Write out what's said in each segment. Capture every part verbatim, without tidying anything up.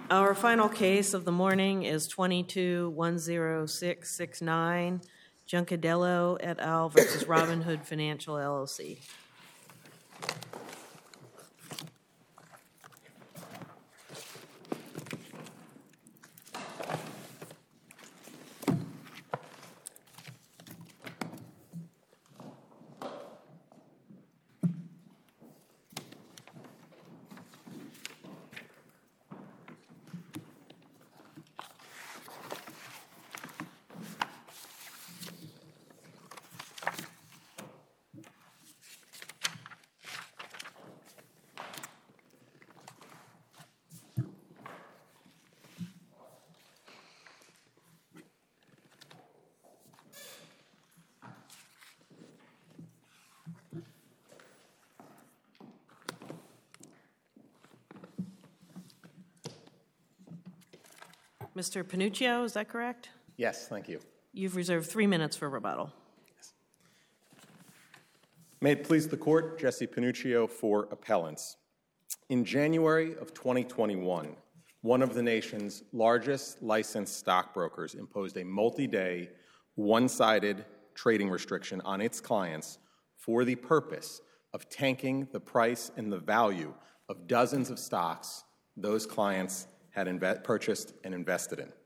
Our final case of the morning is twenty-two one zero six six nine, Juncadello et al. Versus Robinhood Financial L L C. Mister Panuccio, is that correct? Yes, thank you. You've reserved three minutes for rebuttal. Yes. May it please the Court, Jesse Panuccio for appellants. In January of twenty twenty-one, one of the nation's largest licensed stockbrokers imposed a multi-day, one-sided trading restriction on its clients for the purpose of tanking the price and the value of dozens of stocks those clients had inve- purchased and invested in.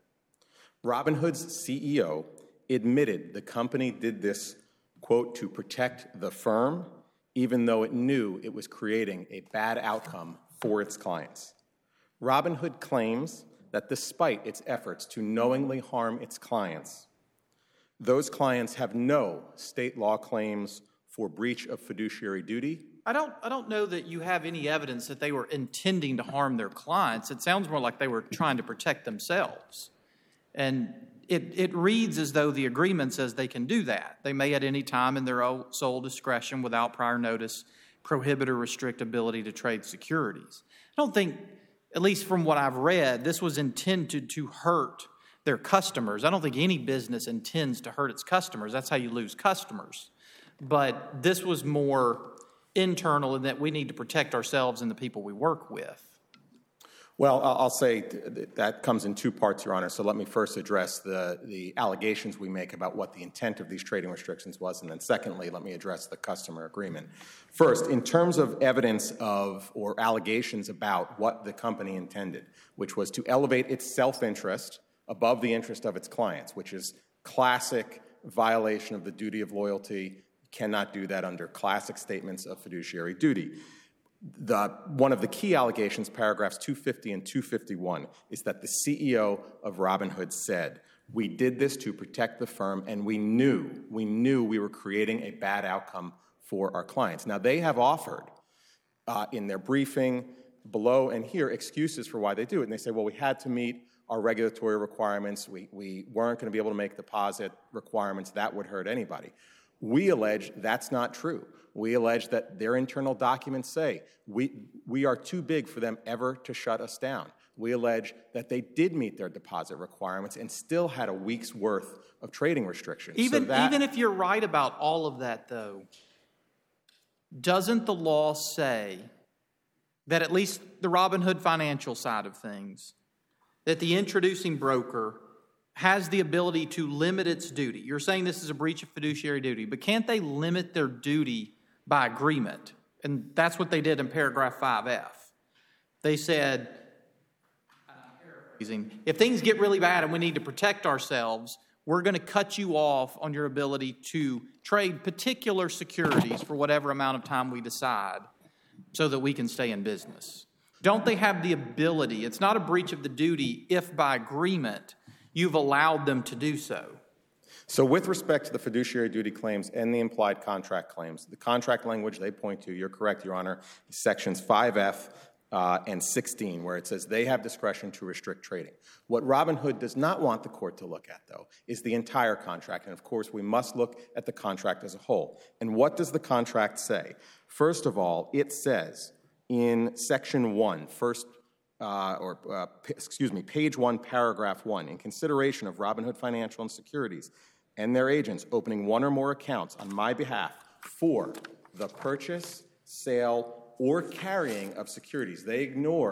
Robinhood's C E O admitted the company did this, quote, to protect the firm, even though it knew it was creating a bad outcome for its clients. Robinhood claims that despite its efforts to knowingly harm its clients, those clients have no state law claims for breach of fiduciary duty. I don't, I don't know that you have any evidence that they were intending to harm their clients. It sounds more like they were trying to protect themselves. And it, it reads as though the agreement says they can do that. They may at any time in their own sole discretion without prior notice prohibit or restrict ability to trade securities. I don't think, at least from what I've read, this was intended to hurt their customers. I don't think any business intends to hurt its customers. That's how you lose customers. But this was more internal in that we need to protect ourselves and the people we work with. Well, I'll say that comes in two parts, Your Honor. So let me first address the, the allegations we make about what the intent of these trading restrictions was, and then secondly, let me address the customer agreement. First, in terms of evidence of or allegations about what the company intended, which was to elevate its self-interest above the interest of its clients, which is classic violation of the duty of loyalty. Cannot do that under classic statements of fiduciary duty. The, one of the key allegations, paragraphs two fifty and two fifty-one, is that the C E O of Robinhood said, we did this to protect the firm, and we knew, we knew we were creating a bad outcome for our clients. Now, they have offered uh, in their briefing below and here excuses for why they do it. And they say, well, we had to meet our regulatory requirements. We, we weren't going to be able to make deposit requirements. That would hurt anybody. We allege that's not true. We allege that their internal documents say we, we are too big for them ever to shut us down. We allege that they did meet their deposit requirements and still had a week's worth of trading restrictions. Even, so that, even if you're right about all of that, though, doesn't the law say that at least the Robinhood financial side of things, that the introducing broker has the ability to limit its duty? You're saying this is a breach of fiduciary duty, but can't they limit their duty by agreement? And that's what they did in paragraph five F. They said, if things get really bad and we need to protect ourselves, we're going to cut you off on your ability to trade particular securities for whatever amount of time we decide so that we can stay in business. Don't they have the ability? It's not a breach of the duty if by agreement you've allowed them to do so. So with respect to the fiduciary duty claims and the implied contract claims, the contract language they point to, you're correct, Your Honor, is sections five F uh, and sixteen, where it says they have discretion to restrict trading. What Robinhood does not want the court to look at, though, is the entire contract. And, of course, we must look at the contract as a whole. And what does the contract say? First of all, it says in section one, first Uh, or, uh, p- excuse me, page one, paragraph one, in consideration of Robinhood Financial and Securities and their agents opening one or more accounts on my behalf for the purchase, sale, or carrying of securities. They ignore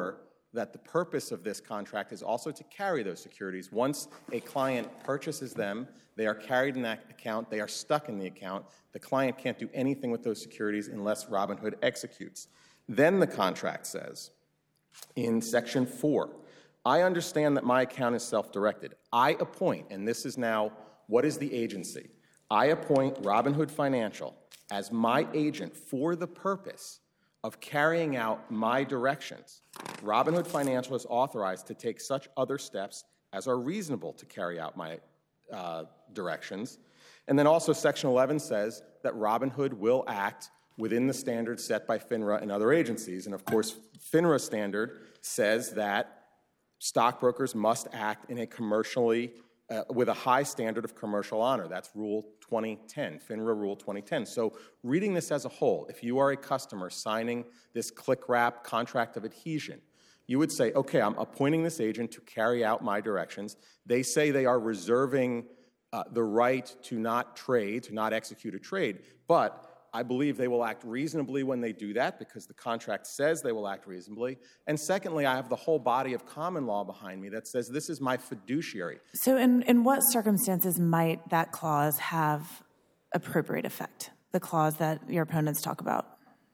that the purpose of this contract is also to carry those securities. Once a client purchases them, they are carried in that account, they are stuck in the account. The client can't do anything with those securities unless Robinhood executes. Then the contract says, in section four, I understand that my account is self-directed. I appoint, and this is now, what is the agency? I appoint Robinhood Financial as my agent for the purpose of carrying out my directions. Robinhood Financial is authorized to take such other steps as are reasonable to carry out my uh, directions. And then also Section eleven says that Robinhood will act within the standards set by FINRA and other agencies. And of course, FINRA standard says that stockbrokers must act in a commercially, uh, with a high standard of commercial honor. That's Rule twenty ten, FINRA Rule twenty ten. So reading this as a whole, if you are a customer signing this click-wrap contract of adhesion, you would say, okay, I'm appointing this agent to carry out my directions. They say they are reserving uh, the right to not trade, to not execute a trade, but I believe they will act reasonably when they do that because the contract says they will act reasonably. And secondly, I have the whole body of common law behind me that says this is my fiduciary. So in, in what circumstances might that clause have appropriate effect, the clause that your opponents talk about?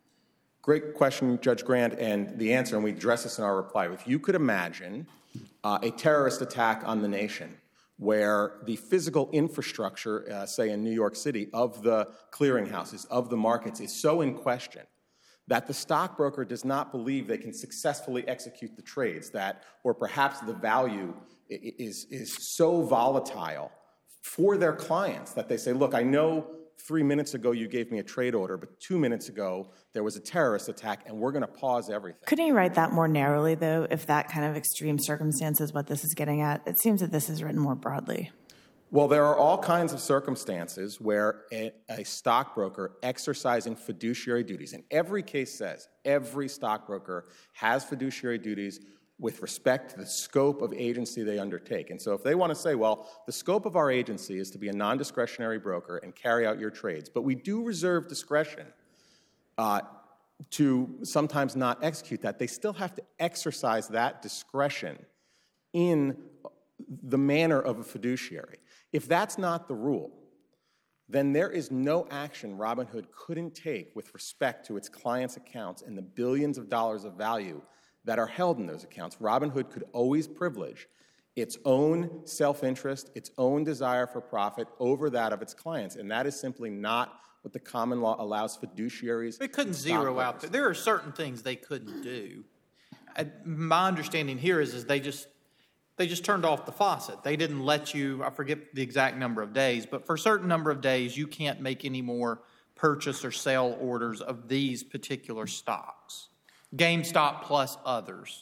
Great question, Judge Grant, and the answer, and we address this in our reply. If you could imagine uh, a terrorist attack on the nation where the physical infrastructure, uh, say in New York City, of the clearinghouses, of the markets is so in question that the stockbroker does not believe they can successfully execute the trades, that, or perhaps the value is, is so volatile for their clients that they say, look, I know three minutes ago you gave me a trade order, but two minutes ago there was a terrorist attack, and we're going to pause everything. Couldn't you write that more narrowly, though, if that kind of extreme circumstance is what this is getting at? It seems that this is written more broadly. Well, there are all kinds of circumstances where a, a stockbroker exercising fiduciary duties, and every case says every stockbroker has fiduciary duties with respect to the scope of agency they undertake. And so if they want to say, well, the scope of our agency is to be a non-discretionary broker and carry out your trades, but we do reserve discretion uh, to sometimes not execute that, they still have to exercise that discretion in the manner of a fiduciary. If that's not the rule, then there is no action Robinhood couldn't take with respect to its clients' accounts and the billions of dollars of value that are held in those accounts. Robinhood could always privilege its own self-interest, its own desire for profit over that of its clients, and that is simply not what the common law allows fiduciaries. They couldn't zero out. There. there are certain things they couldn't do. I, my understanding here is, is they just they just turned off the faucet. They didn't let you, I forget the exact number of days, but for a certain number of days, you can't make any more purchase or sale orders of these particular stocks. GameStop plus others.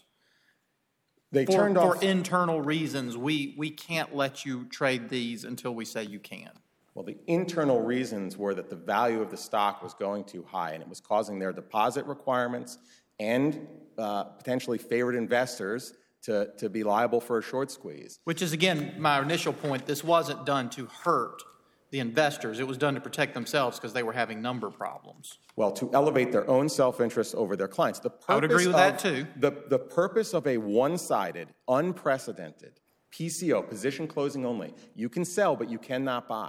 They for, turned off for internal reasons. We we can't let you trade these until we say you can. Well, the internal reasons were that the value of the stock was going too high, and it was causing their deposit requirements and uh, potentially favored investors to, to be liable for a short squeeze. Which is, again, my initial point. This wasn't done to hurt the investors. It was done to protect themselves because they were having number problems. Well, to elevate their own self-interest over their clients. The purpose I would agree with of, that, too. The, the purpose of a one-sided, unprecedented P C O, position closing only, you can sell, but you cannot buy.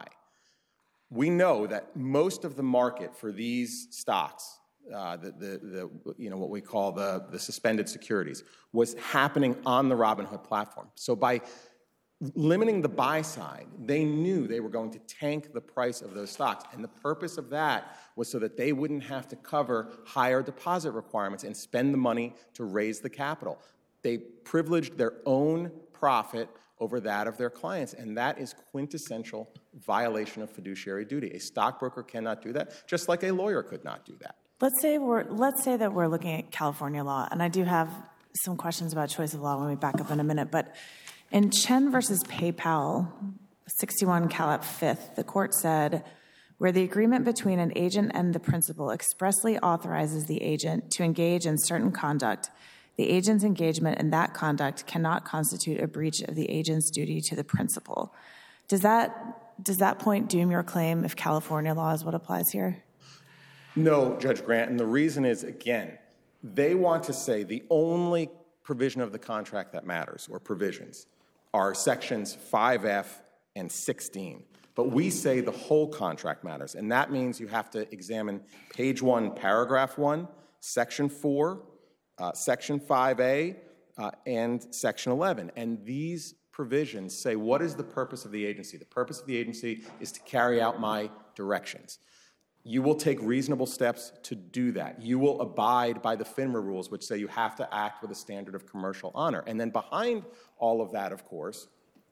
We know that most of the market for these stocks, uh, the, the, the, you know, what we call the, the suspended securities, was happening on the Robinhood platform. So by limiting the buy side, they knew they were going to tank the price of those stocks. And the purpose of that was so that they wouldn't have to cover higher deposit requirements and spend the money to raise the capital. They privileged their own profit over that of their clients, and that is quintessential violation of fiduciary duty. A stockbroker cannot do that, just like a lawyer could not do that. Let's say we're let's say that we're looking at California law, and I do have some questions about choice of law when we back up in a minute, but in Chen versus PayPal, sixty-one Calap fifth, the court said, where the agreement between an agent and the principal expressly authorizes the agent to engage in certain conduct, the agent's engagement in that conduct cannot constitute a breach of the agent's duty to the principal. Does that, does that point doom your claim if California law is what applies here? No, Judge Grant, and the reason is, again, they want to say the only provision of the contract that matters, or provisions, are sections five F and sixteen. But we say the whole contract matters, and that means you have to examine page one, paragraph one, section four, uh, section five A, uh, and section eleven. And these provisions say, what is the purpose of the agency? The purpose of the agency is to carry out my directions. You will take reasonable steps to do that. You will abide by the FINRA rules, which say you have to act with a standard of commercial honor. And then behind all of that, of course,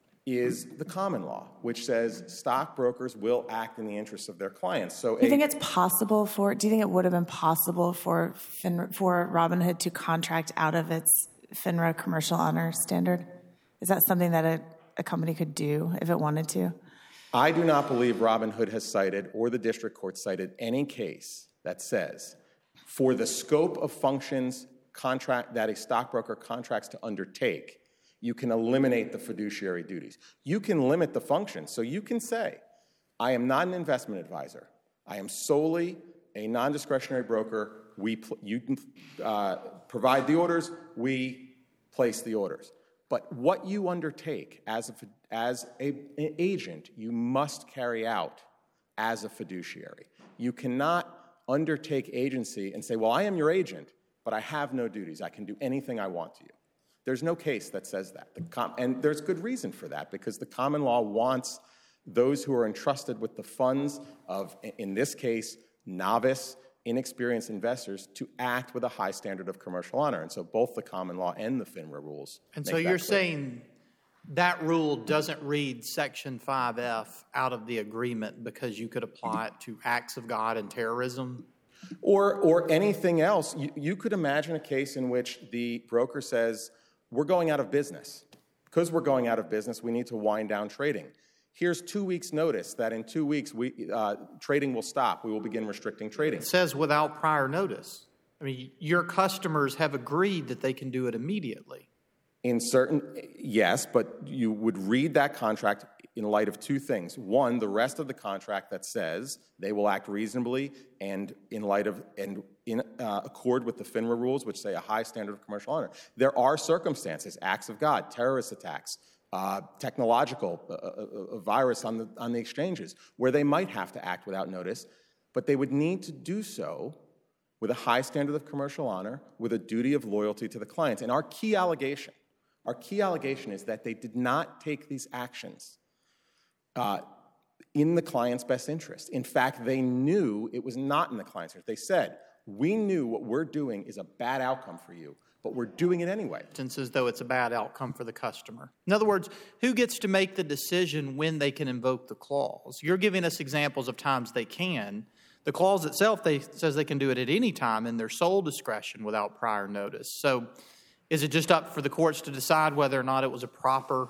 is the common law, which says stockbrokers will act in the interests of their clients. So, do you a, think it's possible for? Do you think it would have been possible for FINRA, for Robinhood to contract out of its FINRA commercial honor standard? Is that something that a, a company could do if it wanted to? I do not believe Robinhood has cited, or the district court cited, any case that says, for the scope of functions contract that a stockbroker contracts to undertake, you can eliminate the fiduciary duties. You can limit the functions. So you can say, I am not an investment advisor. I am solely a non-discretionary broker. We pl- you can uh, provide the orders. We place the orders. But what you undertake as, a, as a, an agent, you must carry out as a fiduciary. You cannot undertake agency and say, well, I am your agent, but I have no duties. I can do anything I want to you. There's no case that says that. The com- and there's good reason for that, because the common law wants those who are entrusted with the funds of, in this case, novice, inexperienced investors to act with a high standard of commercial honor. And so both the common law and the FINRA rules. And so you're saying that rule doesn't read Section five F out of the agreement because you could apply it to acts of God and terrorism? Or, or anything else. You, you could imagine a case in which the broker says, we're going out of business. Because we're going out of business, we need to wind down trading. Here's two weeks' notice that in two weeks we, uh, trading will stop. We will begin restricting trading. It says without prior notice. I mean, your customers have agreed that they can do it immediately. In certain, yes, but you would read that contract in light of two things. One, the rest of the contract that says they will act reasonably and in light of and in uh, accord with the FINRA rules, which say a high standard of commercial honor. There are circumstances, acts of God, terrorist attacks, Uh, technological, uh, a, a virus on the, on the exchanges, where they might have to act without notice, but they would need to do so with a high standard of commercial honor, with a duty of loyalty to the clients. And our key allegation, our key allegation is that they did not take these actions uh, in the client's best interest. In fact, they knew it was not in the client's interest. They said, we knew what we're doing is a bad outcome for you, but we're doing it anyway. As though it's a bad outcome for the customer. In other words, who gets to make the decision when they can invoke the clause? You're giving us examples of times they can. The clause itself they, says they can do it at any time in their sole discretion without prior notice. So is it just up for the courts to decide whether or not it was a proper,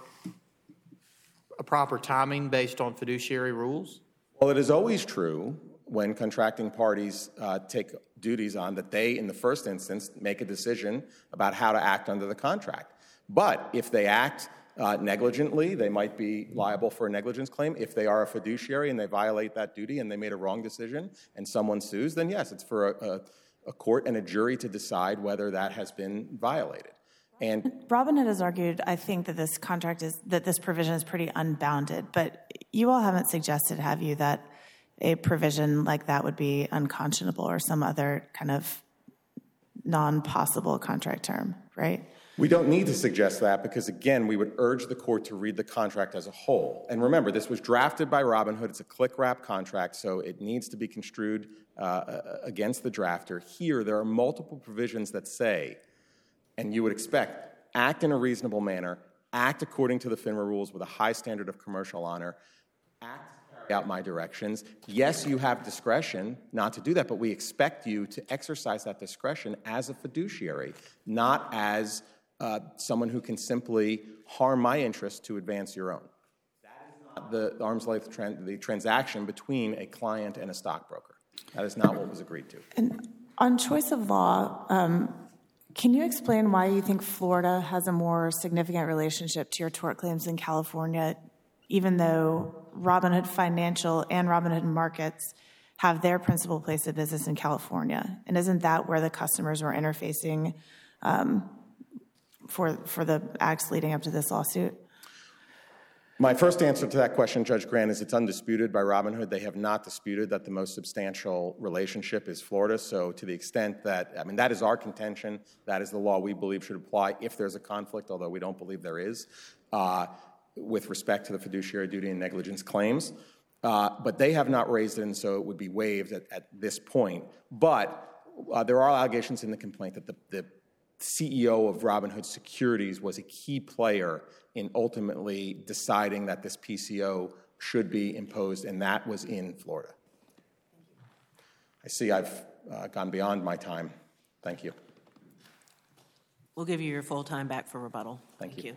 a proper timing based on fiduciary rules? Well, it is always true when contracting parties uh, take duties on that they, in the first instance, make a decision about how to act under the contract. But if they act uh, negligently, they might be liable for a negligence claim. If they are a fiduciary and they violate that duty and they made a wrong decision and someone sues, then yes, it's for a, a, a court and a jury to decide whether that has been violated. And Robinhood has argued, I think, that this contract is, that this provision is pretty unbounded, but you all haven't suggested, have you, that a provision like that would be unconscionable or some other kind of non-possible contract term, right? We don't need to suggest that because, again, we would urge the court to read the contract as a whole. And remember, this was drafted by Robinhood. It's a click-wrap contract, so it needs to be construed uh, against the drafter. Here, there are multiple provisions that say, and you would expect, act in a reasonable manner, act according to the FINRA rules with a high standard of commercial honor, act out my directions. Yes, you have discretion not to do that, but we expect you to exercise that discretion as a fiduciary, not as uh, someone who can simply harm my interests to advance your own. That is not the arm's length tran- the transaction between a client and a stockbroker. That is not what was agreed to. And on choice of law, um, can you explain why you think Florida has a more significant relationship to your tort claims than California, even though Robinhood Financial and Robinhood Markets have their principal place of business in California? And isn't that where the customers were interfacing um, for for the acts leading up to this lawsuit? My first answer to that question, Judge Grant, is it's undisputed by Robinhood. They have not disputed that the most substantial relationship is Florida. So to the extent that, I mean, that is our contention. That is the law we believe should apply if there's a conflict, although we don't believe there is, uh, with respect to the fiduciary duty and negligence claims. Uh, but they have not raised it, and so it would be waived at, at this point. But uh, there are allegations in the complaint that the, the C E O of Robinhood Securities was a key player in ultimately deciding that this P C O should be imposed, and that was in Florida. I see I've uh, gone beyond my time. Thank you. We'll give you your full time back for rebuttal. Thank you. you.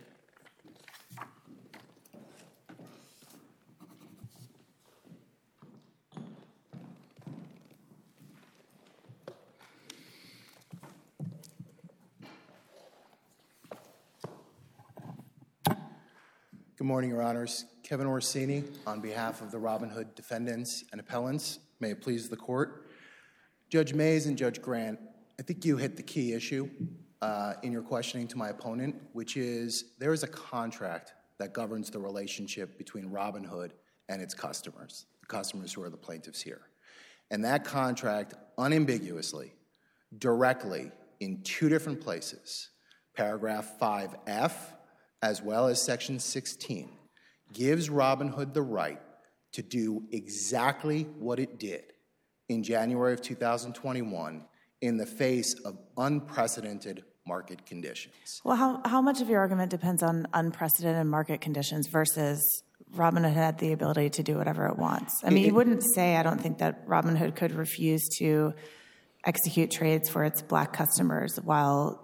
Good morning, Your Honors. Kevin Orsini, on behalf of the Robinhood defendants and appellants, may it please the court. Judge Mays and Judge Grant, I think you hit the key issue uh, in your questioning to my opponent, which is there is a contract that governs the relationship between Robinhood and its customers, the customers who are the plaintiffs here. And that contract unambiguously, directly, in two different places, paragraph five F, as well as Section sixteen, gives Robinhood the right to do exactly what it did in January of two thousand twenty-one in the face of unprecedented market conditions. Well, how, how much of your argument depends on unprecedented market conditions versus Robinhood had the ability to do whatever it wants? I mean, you wouldn't say, I don't think, that Robinhood could refuse to execute trades for its black customers while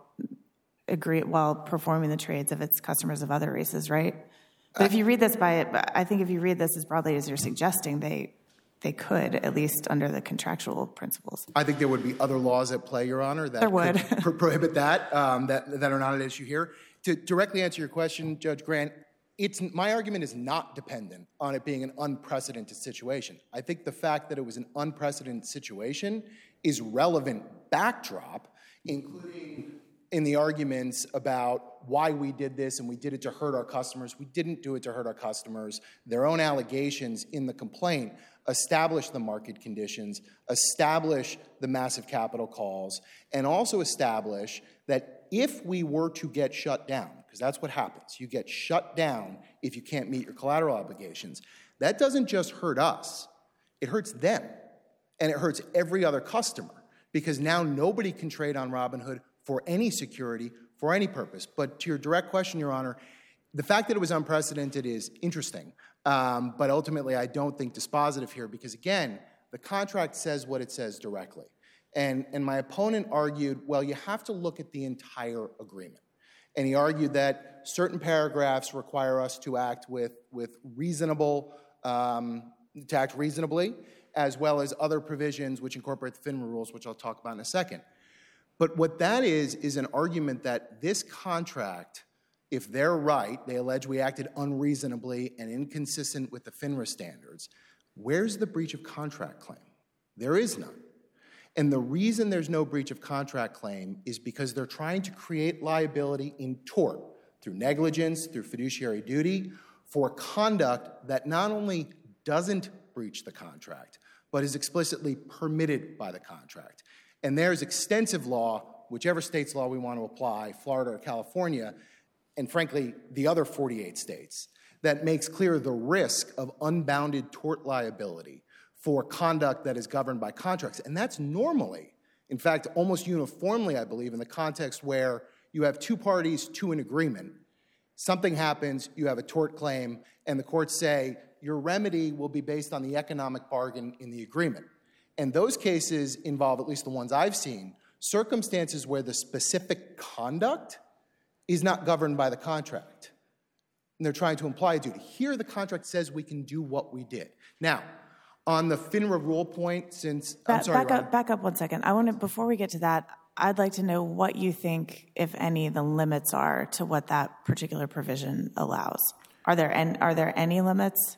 agree while performing the trades of its customers of other races, right? But if you read this by it, I think if you read this as broadly as you're suggesting, they they could, at least under the contractual principles. I think there would be other laws at play, Your Honor, that There would. could pro- prohibit that, um, that, that are not at issue here. To directly answer your question, Judge Grant, it's, my argument is not dependent on it being an unprecedented situation. I think the fact that it was an unprecedented situation is relevant backdrop, including in the arguments about why we did this and we did it to hurt our customers. We didn't do it to hurt our customers. Their own allegations in the complaint establish the market conditions, establish the massive capital calls, and also establish that if we were to get shut down, because that's what happens, you get shut down if you can't meet your collateral obligations, that doesn't just hurt us, it hurts them, and it hurts every other customer, because now nobody can trade on Robinhood for any security, for any purpose. But to your direct question, Your Honor, the fact that it was unprecedented is interesting, um, but ultimately I don't think dispositive here because, again, the contract says what it says directly. And, and my opponent argued, well, you have to look at the entire agreement. And he argued that certain paragraphs require us to act with, with reasonable, um, to act reasonably, as well as other provisions which incorporate the FINRA rules, which I'll talk about in a second. But what that is, is an argument that this contract, if they're right, they allege we acted unreasonably and inconsistent with the FINRA standards, where's the breach of contract claim? There is none. And the reason there's no breach of contract claim is because they're trying to create liability in tort through negligence, through fiduciary duty, for conduct that not only doesn't breach the contract, but is explicitly permitted by the contract. And there's extensive law, whichever state's law we want to apply, Florida or California, and frankly, the other forty-eight states, that makes clear the risk of unbounded tort liability for conduct that is governed by contracts. And that's normally, in fact, almost uniformly, I believe, in the context where you have two parties to an agreement, something happens, you have a tort claim, and the courts say your remedy will be based on the economic bargain in the agreement. And those cases involve, at least the ones I've seen, circumstances where the specific conduct is not governed by the contract. And they're trying to imply a duty. Here, the contract says we can do what we did. Now, on the FINRA rule point, since I'm Back, sorry, back Ron. up, back up one second. I want to, before we get to that, I'd like to know what you think, if any, the limits are to what that particular provision allows. Are there an, are there any limits?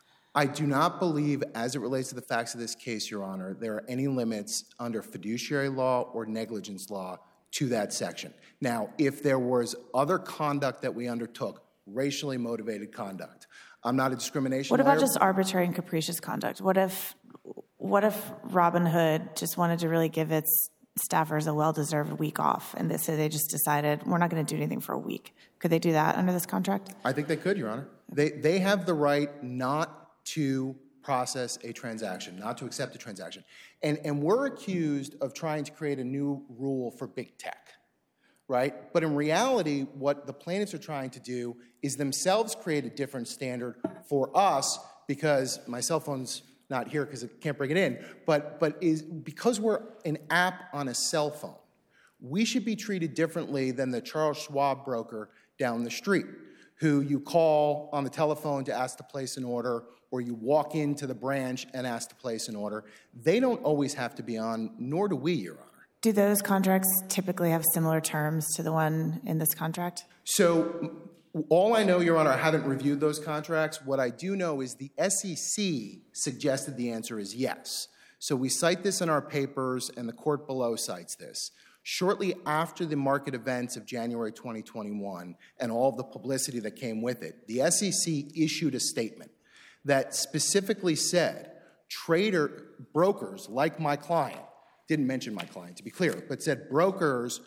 I do not believe, as it relates to the facts of this case, Your Honor, there are any limits under fiduciary law or negligence law to that section. Now, if there was other conduct that we undertook, racially motivated conduct, I'm not a discrimination What about lawyer. just arbitrary and capricious conduct? What if, what if Robinhood just wanted to really give its staffers a well-deserved week off, and they, so they just decided, we're not going to do anything for a week? Could they do that under this contract? I think they could, Your Honor. They, they have the right not to process a transaction, not to accept a transaction. And, and we're accused of trying to create a new rule for big tech, right? But in reality, what the plaintiffs are trying to do is themselves create a different standard for us, because my cell phone's not here because I can't bring it in, but, but is because we're an app on a cell phone, we should be treated differently than the Charles Schwab broker down the street, who you call on the telephone to ask to place an order, or you walk into the branch and ask to place an order. They don't always have to be on, nor do we, Your Honor. Do those contracts typically have similar terms to the one in this contract? So all I know, Your Honor, I haven't reviewed those contracts. What I do know is the S E C suggested the answer is yes. So we cite this in our papers, and the court below cites this. Shortly after the market events of January twenty twenty-one and all of the publicity that came with it, the S E C issued a statement that specifically said trader brokers like my client, didn't mention my client to be clear, but said brokers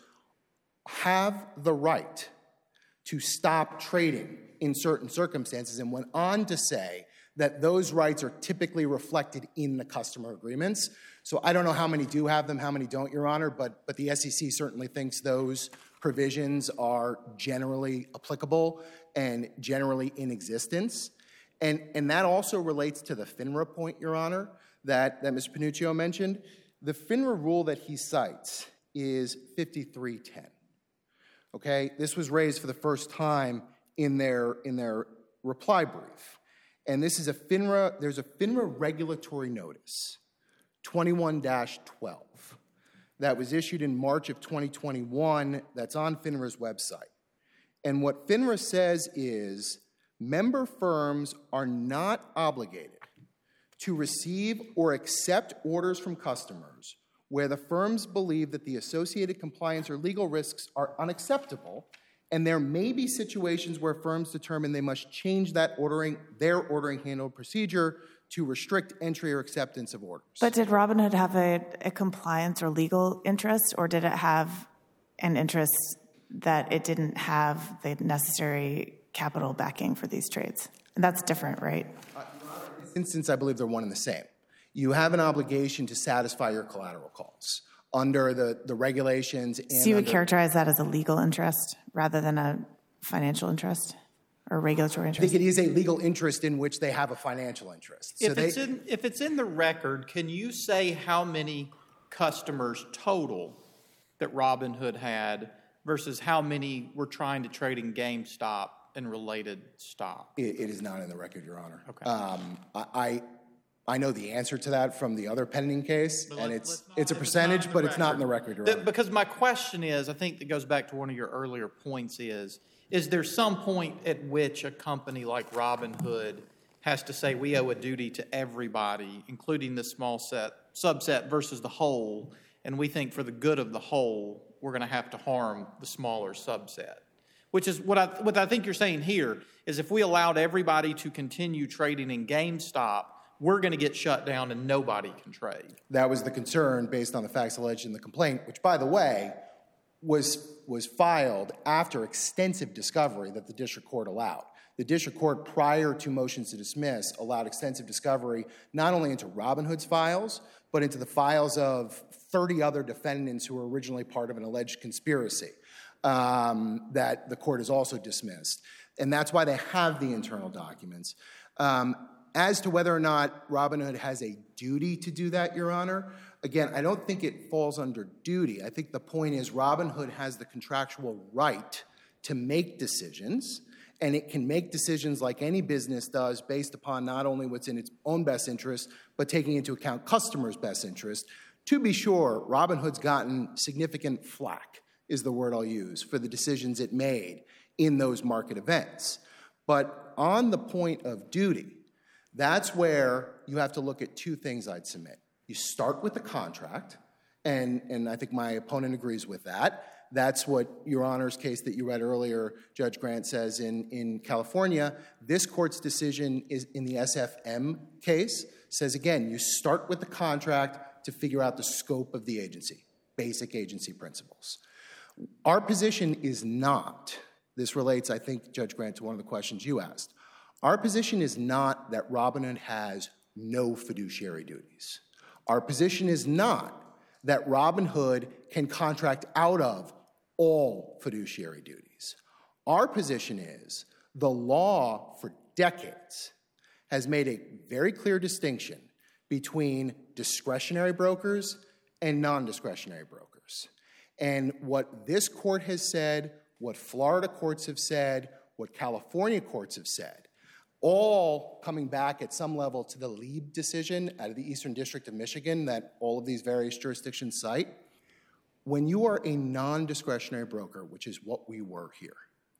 have the right to stop trading in certain circumstances, and went on to say that those rights are typically reflected in the customer agreements. So I don't know how many do have them, how many don't, Your Honor, but, but the S E C certainly thinks those provisions are generally applicable and generally in existence. And, and that also relates to the FINRA point, Your Honor, that, that Miz Panuccio mentioned. The FINRA rule that he cites is fifty-three ten. Okay, this was raised for the first time in their, in their reply brief. And this is a FINRA, there's a FINRA regulatory notice, twenty-one dash twelve, that was issued in March of twenty twenty-one, that's on FINRA's website. And what FINRA says is member firms are not obligated to receive or accept orders from customers where the firms believe that the associated compliance or legal risks are unacceptable, and there may be situations where firms determine they must change that ordering, their ordering handle procedure to restrict entry or acceptance of orders. But did Robinhood have a, a compliance or legal interest, or did it have an interest that it didn't have the necessary capital backing for these trades? And that's different, right? Uh, in this instance, I believe they're one and the same. You have an obligation to satisfy your collateral calls under the, the regulations. And so you would under, characterize that as a legal interest rather than a financial interest or regulatory I interest? think it is a legal interest in which they have a financial interest. So If they, it's in, if it's in the record, can you say how many customers total that Robinhood had versus how many were trying to trade in GameStop and related stock? it, it is not in the record, Your Honor. Okay. Um, I, I I know the answer to that from the other pending case, But and let- it's let's not- it's a if it's not percentage, in the but it's not in the record. record, Your The- Honor. Because my question is, I think that goes back to one of your earlier points is, is there some point at which a company like Robinhood has to say we owe a duty to everybody, including the small set subset versus the whole, and we think for the good of the whole, we're going to have to harm the smaller subset? Which is what I, what I think you're saying here is if we allowed everybody to continue trading in GameStop, we're going to get shut down and nobody can trade. That was the concern based on the facts alleged in the complaint, which, by the way, was was filed after extensive discovery that the district court allowed. The district court, prior to motions to dismiss, allowed extensive discovery not only into Robinhood's files, but into the files of thirty other defendants who were originally part of an alleged conspiracy um, that the court has also dismissed. And that's why they have the internal documents. Um, As to whether or not Robinhood has a duty to do that, Your Honor, again, I don't think it falls under duty. I think the point is Robinhood has the contractual right to make decisions, and it can make decisions like any business does based upon not only what's in its own best interest, but taking into account customers' best interest. To be sure, Robinhood's gotten significant flack, is the word I'll use, for the decisions it made in those market events. But on the point of duty, that's where you have to look at two things I'd submit. You start with the contract, and, and I think my opponent agrees with that. That's what Your Honor's case that you read earlier, Judge Grant, says in, in California. This court's decision is in the S F M case says, again, you start with the contract to figure out the scope of the agency, basic agency principles. Our position is not, this relates, I think, Judge Grant, to one of the questions you asked. Our position is not that Robinhood has no fiduciary duties. Our position is not that Robinhood can contract out of all fiduciary duties. Our position is the law for decades has made a very clear distinction between discretionary brokers and non-discretionary brokers. And what this court has said, what Florida courts have said, what California courts have said, all coming back at some level to the Lieb decision out of the Eastern District of Michigan that all of these various jurisdictions cite. When you are a non-discretionary broker, which is what we were here,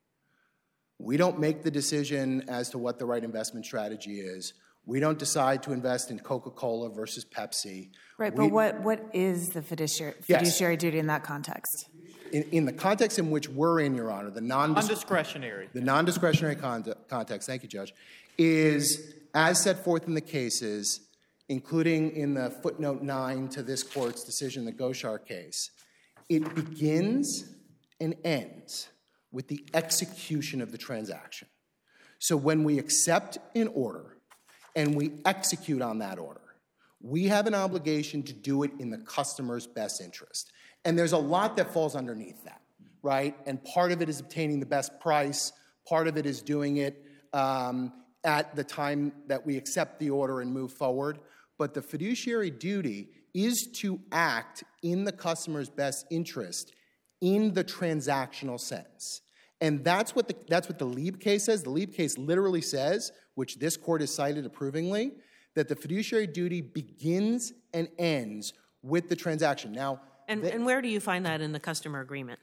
we don't make the decision as to what the right investment strategy is. We don't decide to invest in Coca-Cola versus Pepsi. Right, we, but what, what is the fiduciary, Yes. fiduciary duty in that context? In, in the context in which we're in, Your Honor, the non Non-discretionary. The non-discretionary con- context, thank you, Judge, is as set forth in the cases, including in the footnote nine to this court's decision, the Goshar case. It begins and ends with the execution of the transaction. So when we accept an order and we execute on that order, we have an obligation to do it in the customer's best interest. And there's a lot that falls underneath that, right? And part of it is obtaining the best price. Part of it is doing it um, at the time that we accept the order and move forward. But the fiduciary duty is to act in the customer's best interest in the transactional sense. And that's what the, that's what the Lieb case says. The Lieb case literally says, which this court has cited approvingly, that the fiduciary duty begins and ends with the transaction. Now, And, they, and where do you find that in the customer agreement?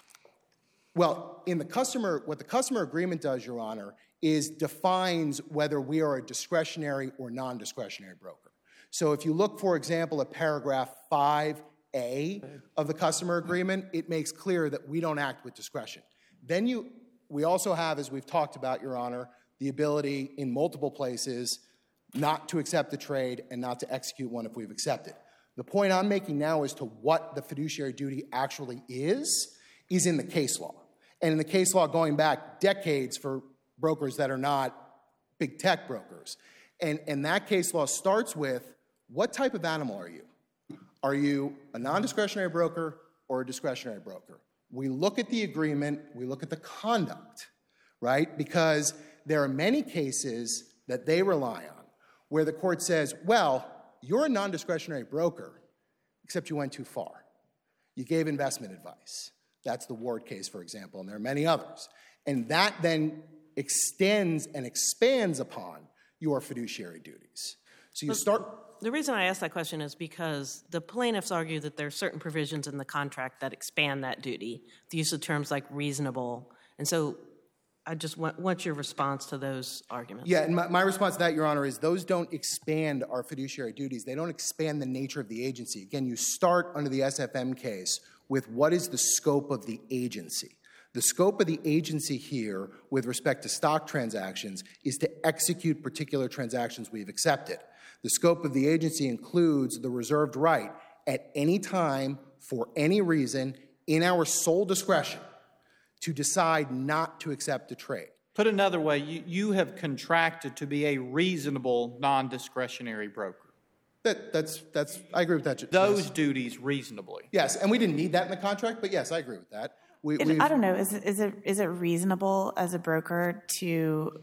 well, in the customer, what the customer agreement does, Your Honor, is defines whether we are a discretionary or non-discretionary broker. So if you look, for example, at paragraph five A of the customer agreement, it makes clear that we don't act with discretion. Then you, we also have, as we've talked about, Your Honor, the ability in multiple places not to accept the trade and not to execute one if we've accepted. The point I'm making now as to what the fiduciary duty actually is, is in the case law. And in the case law going back decades for brokers that are not big tech brokers. And, and that case law starts with, what type of animal are you? Are you a non-discretionary broker or a discretionary broker? We look at the agreement, we look at the conduct, right? Because there are many cases that they rely on where the court says, well, you're a non-discretionary broker, except you went too far. You gave investment advice. That's the Ward case, for example, and there are many others. And that then extends and expands upon your fiduciary duties. So you start... The reason I ask that question is because the plaintiffs argue that there are certain provisions in the contract that expand that duty, the use of terms like reasonable. And so I just want, want your response to those arguments. Yeah, and my, my response to that, Your Honor, is those don't expand our fiduciary duties. They don't expand the nature of the agency. Again, you start under the S F M case with what is the scope of the agency. The scope of the agency here with respect to stock transactions is to execute particular transactions we've accepted. The scope of the agency includes the reserved right at any time, for any reason, in our sole discretion, to decide not to accept a trade. Put another way, you, you have contracted to be a reasonable non-discretionary broker. That, that's, that's, I agree with that. J- Those yes. duties reasonably. Yes, and we didn't need that in the contract, but yes, I agree with that. We, It, we've- I don't know. Is it, is it is it reasonable as a broker to,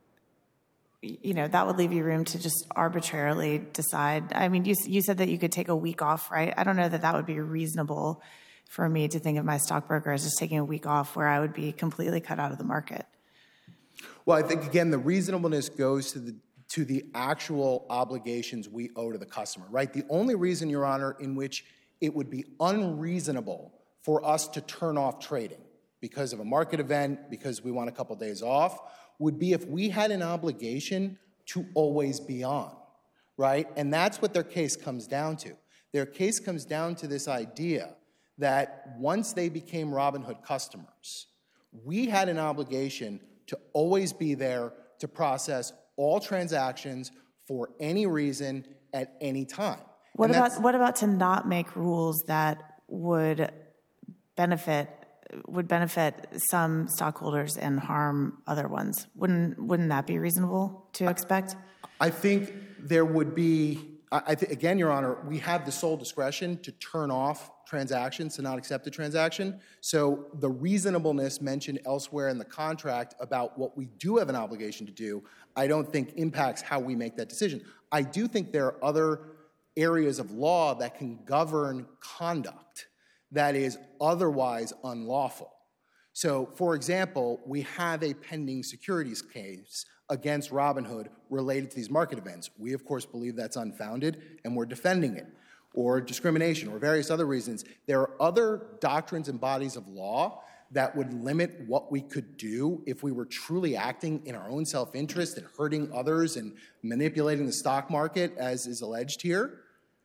you know, that would leave you room to just arbitrarily decide? I mean, you you said that you could take a week off, right? I don't know that that would be reasonable for me to think of my stockbroker as just taking a week off where I would be completely cut out of the market. Well, I think, again, the reasonableness goes to the to the actual obligations we owe to the customer, right? The only reason, Your Honor, in which it would be unreasonable for us to turn off trading because of a market event, because we want a couple days off, would be if we had an obligation to always be on, right? And that's what their case comes down to. Their case comes down to this idea that once they became Robinhood customers, we had an obligation to always be there to process all transactions for any reason at any time. What about what about to not make rules that would benefit would benefit some stockholders and harm other ones? Wouldn't wouldn't that be reasonable to expect? I think there would be. I th- again, Your Honor, we have the sole discretion to turn off transactions, to not accept a transaction. So the reasonableness mentioned elsewhere in the contract about what we do have an obligation to do, I don't think impacts how we make that decision. I do think there are other areas of law that can govern conduct that is otherwise unlawful. So, for example, we have a pending securities case against Robinhood related to these market events. We, of course, believe that's unfounded, and we're defending it, or discrimination, or various other reasons. There are other doctrines and bodies of law that would limit what we could do if we were truly acting in our own self-interest and hurting others and manipulating the stock market, as is alleged here.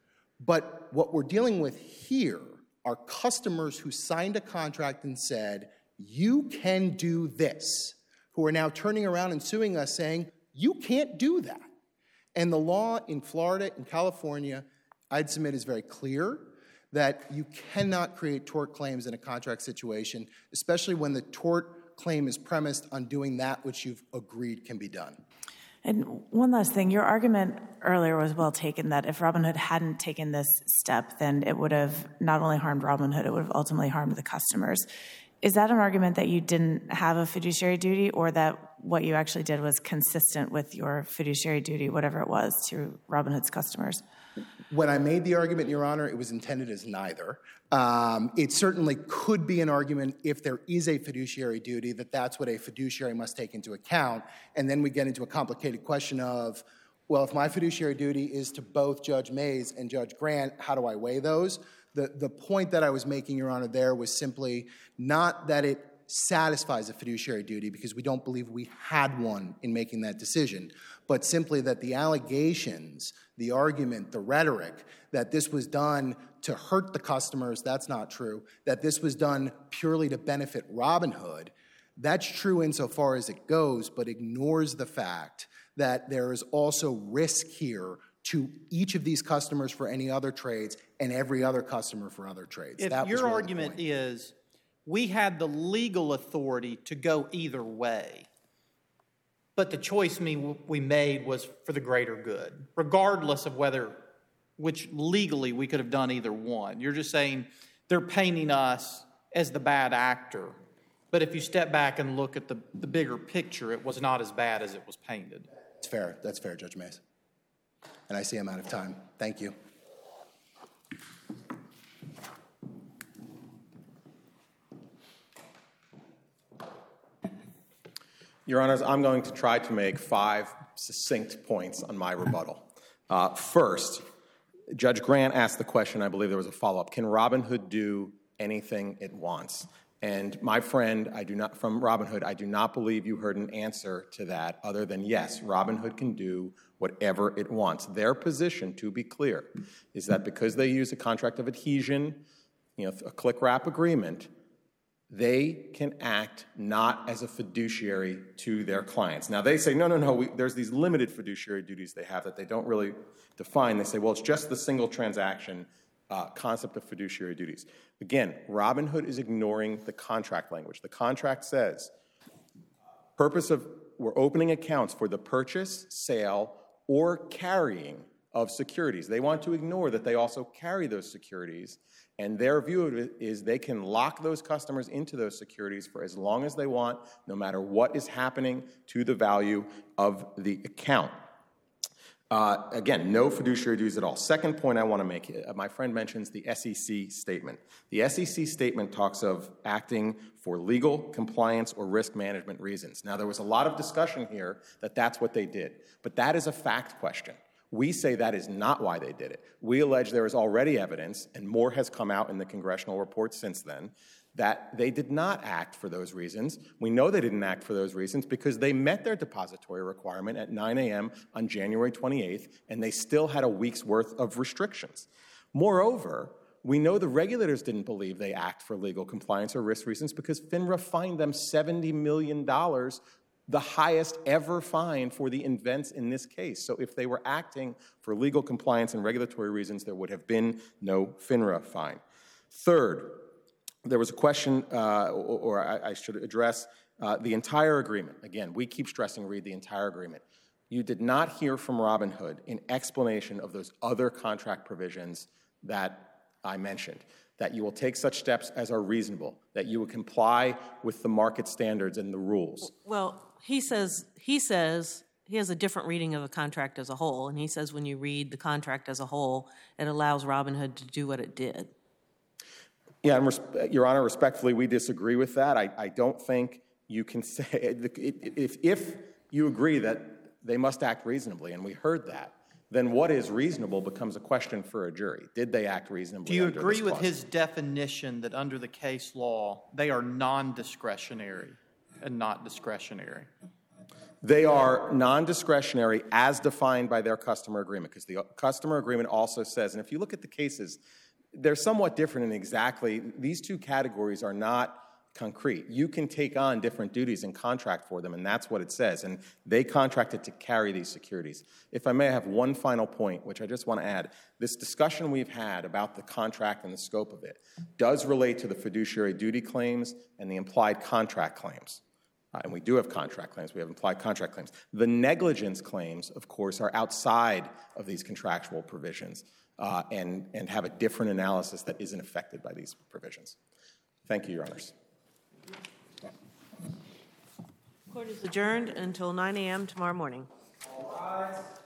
But what we're dealing with here are customers who signed a contract and said, you can do this, who are now turning around and suing us saying, you can't do that. And the law in Florida and California, I'd submit, is very clear that you cannot create tort claims in a contract situation, especially when the tort claim is premised on doing that which you've agreed can be done. And one last thing, your argument earlier was well taken that if Robinhood hadn't taken this step, then it would have not only harmed Robinhood, it would have ultimately harmed the customers. Is that an argument that you didn't have a fiduciary duty, or that what you actually did was consistent with your fiduciary duty, whatever it was, to Robinhood's customers? When I made the argument, Your Honor, it was intended as neither. Um, it certainly could be an argument if there is a fiduciary duty that that's what a fiduciary must take into account. And then we get into a complicated question of, well, if my fiduciary duty is to both Judge Mays and Judge Grant, how do I weigh those? The, the point that I was making, Your Honor, there was simply not that it satisfies a fiduciary duty, because we don't believe we had one in making that decision, but simply that the allegations, the argument, the rhetoric, that this was done to hurt the customers, that's not true. That this was done purely to benefit Robinhood, that's true insofar as it goes, but ignores the fact that there is also risk here to each of these customers for any other trades and every other customer for other trades. If that was your really argument is we had the legal authority to go either way, but the choice we made was for the greater good, regardless of whether, which legally we could have done either one. You're just saying they're painting us as the bad actor. But if you step back and look at the, the bigger picture, it was not as bad as it was painted. That's fair. That's fair, Judge Mays. And I see I'm out of time. Thank you. Your Honors, I'm going to try to make five succinct points on my rebuttal. Uh, first, Judge Grant asked the question, I believe there was a follow-up, can Robinhood do anything it wants? And my friend, I do not, from Robinhood, I do not believe you heard an answer to that other than yes, Robinhood can do whatever it wants. Their position, to be clear, is that because they use a contract of adhesion, you know, a click-wrap agreement, they can act not as a fiduciary to their clients. Now, they say, no, no, no, we, there's these limited fiduciary duties they have that they don't really define. They say, well, it's just the single transaction uh, concept of fiduciary duties. Again, Robinhood is ignoring the contract language. The contract says, purpose of, we're opening accounts for the purchase, sale, or carrying of securities. They want to ignore that they also carry those securities, and their view of it is they can lock those customers into those securities for as long as they want, no matter what is happening to the value of the account. Uh, again, no fiduciary duties at all. Second point I want to make, uh, my friend mentions the S E C statement. The S E C statement talks of acting for legal, compliance, or risk management reasons. Now, there was a lot of discussion here that that's what they did, but that is a fact question. We say that is not why they did it. We allege there is already evidence, and more has come out in the congressional reports since then, that they did not act for those reasons. We know they didn't act for those reasons because they met their depository requirement at nine a.m. on January twenty-eighth, and they still had a week's worth of restrictions. Moreover, We know the regulators didn't believe they act for legal compliance or risk reasons because FINRA fined them seventy million dollars, the highest ever fine for the events in this case. So if they were acting for legal compliance and regulatory reasons, there would have been no FINRA fine. Third, there was a question, uh, or, or I, I should address uh, the entire agreement. Again, we keep stressing, read the entire agreement. You did not hear from Robinhood in explanation of those other contract provisions that I mentioned, that you will take such steps as are reasonable, that you will comply with the market standards and the rules. Well, he says, he says, he has a different reading of the contract as a whole, and he says when you read the contract as a whole, it allows Robinhood to do what it did. Yeah, and res- Your Honor, respectfully, we disagree with that. I, I don't think you can say, if, if you agree that they must act reasonably, and we heard that, then what is reasonable becomes a question for a jury. Did they act reasonably? Do you under agree this with clause? his definition that under the case law, they are non-discretionary and not discretionary? They are non-discretionary as defined by their customer agreement, because the customer agreement also says, and if you look at the cases, they're somewhat different in exactly, these two categories are not concrete. You can take on different duties and contract for them, and that's what it says, and they contracted to carry these securities. If I may have one final point, which I just want to add, this discussion we've had about the contract and the scope of it does relate to the fiduciary duty claims and the implied contract claims. Uh, and we do have contract claims. We have implied contract claims. The negligence claims, of course, are outside of these contractual provisions uh, and, and have a different analysis that isn't affected by these provisions. Thank you, Your Honors. Court is adjourned until nine a m tomorrow morning. All rise.